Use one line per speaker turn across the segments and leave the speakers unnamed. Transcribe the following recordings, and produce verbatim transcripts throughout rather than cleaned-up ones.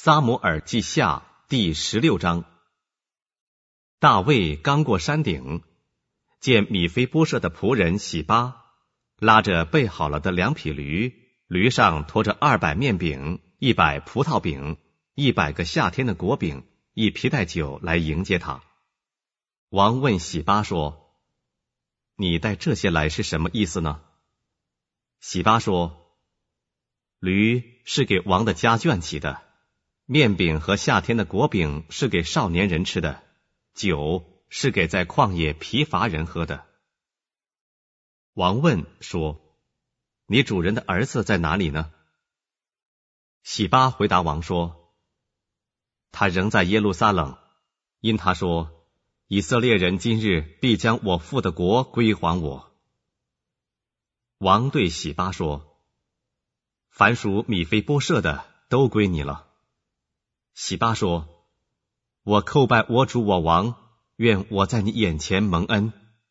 撒母耳记下第十六章。大卫刚过山顶，见米非波设的仆人洗巴拉着备好了的两匹驴，驴上驮着二百面饼、一百葡萄饼、一百个夏天的果饼、一皮带酒来迎接他。王问洗巴说：你带这些来是什么意思呢？洗巴说：驴是给王的家眷骑的，面饼和夏天的果饼是给少年人吃的，酒是给在旷野疲乏人喝的。王问说：你主人的儿子在哪里呢？洗巴回答王说：他仍在耶路撒冷，因他说以色列人今日必将我父的国归还我。王对洗巴说：凡属米非波设的都归你了。洗巴说：我叩拜我主我王，愿我在你眼前蒙恩。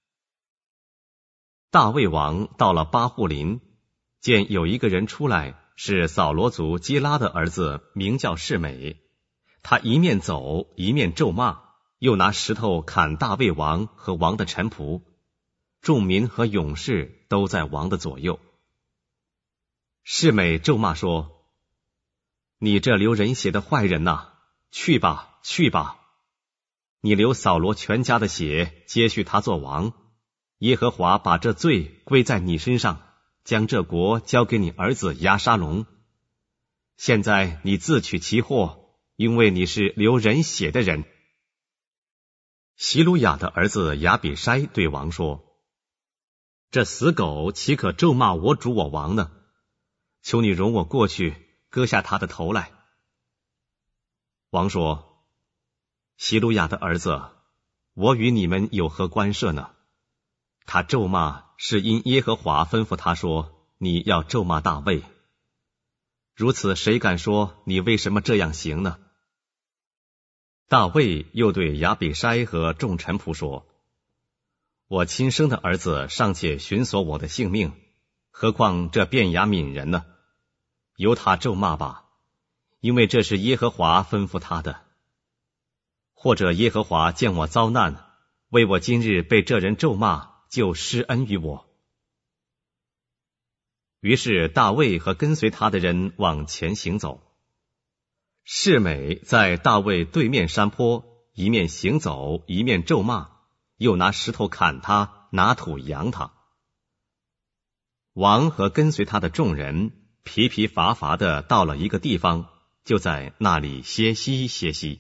大卫王到了巴户林，见有一个人出来，是扫罗族基拉的儿子，名叫示每。他一面走一面咒骂，又拿石头砍大卫王和王的臣仆，众民和勇士都在王的左右。示每咒骂说：你这流人血的坏人哪，去吧去吧！你流扫罗全家的血，接续他做王。耶和华把这罪归在你身上，将这国交给你儿子押沙龙。现在你自取其祸，因为你是流人血的人。希鲁雅的儿子亚比筛对王说：这死狗岂可咒骂我主我王呢？求你容我过去，割下他的头来。王说：希鲁雅的儿子，我与你们有何关涉呢？他咒骂是因耶和华吩咐他说，你要咒骂大卫。如此谁敢说你为什么这样行呢？大卫又对亚比筛和众臣仆说：我亲生的儿子尚且寻索我的性命，何况这便雅悯人呢？由他咒骂吧，因为这是耶和华吩咐他的。或者耶和华见我遭难，为我今日被这人咒骂，就施恩于我。于是大卫和跟随他的人往前行走。示每在大卫对面山坡，一面行走，一面咒骂，又拿石头砍他，拿土扬他。王和跟随他的众人疲疲乏乏的到了一个地方，就在那里歇息歇息。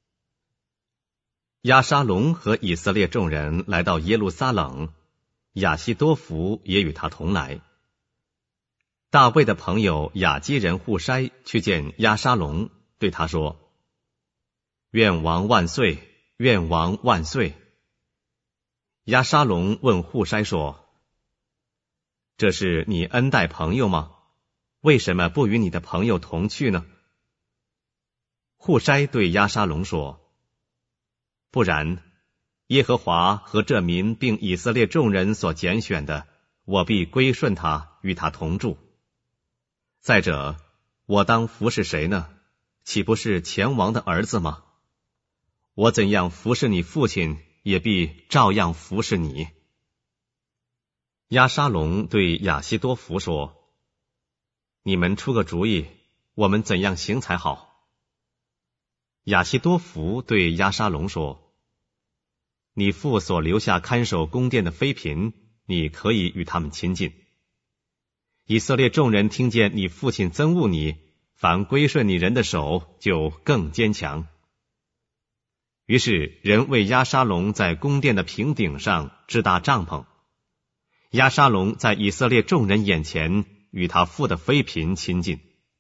押沙龙和以色列众人来到耶路撒冷，亚希多弗也与他同来。大卫的朋友亚基人户筛去见押沙龙，对他说：愿王万岁，愿王万岁。押沙龙问户筛说：这是你恩待朋友吗？为什么不与你的朋友同去呢？户筛对押沙龙说：不然，耶和华和这民并以色列众人所拣选的，我必归顺他，与他同住。再者，我当服侍谁呢？岂不是前王的儿子吗？我怎样服侍你父亲，也必照样服侍你。押沙龙对亚希多弗说：你们出个主意，我们怎样行才好？亚希多弗对押沙龙说：你父所留下看守宫殿的妃嫔，你可以与他们亲近。以色列众人听见你父亲憎恶你，凡归顺你人的手就更坚强。于是人为押沙龙在宫殿的平顶上支搭帐篷。押沙龙在以色列众人眼前与他父的妃嫔亲近。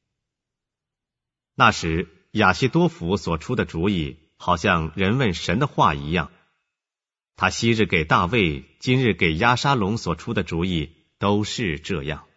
那时亚希多弗所出的主意，好像人问神的话一样。他昔日给大卫，今日给押沙龙所出的主意，都是这样。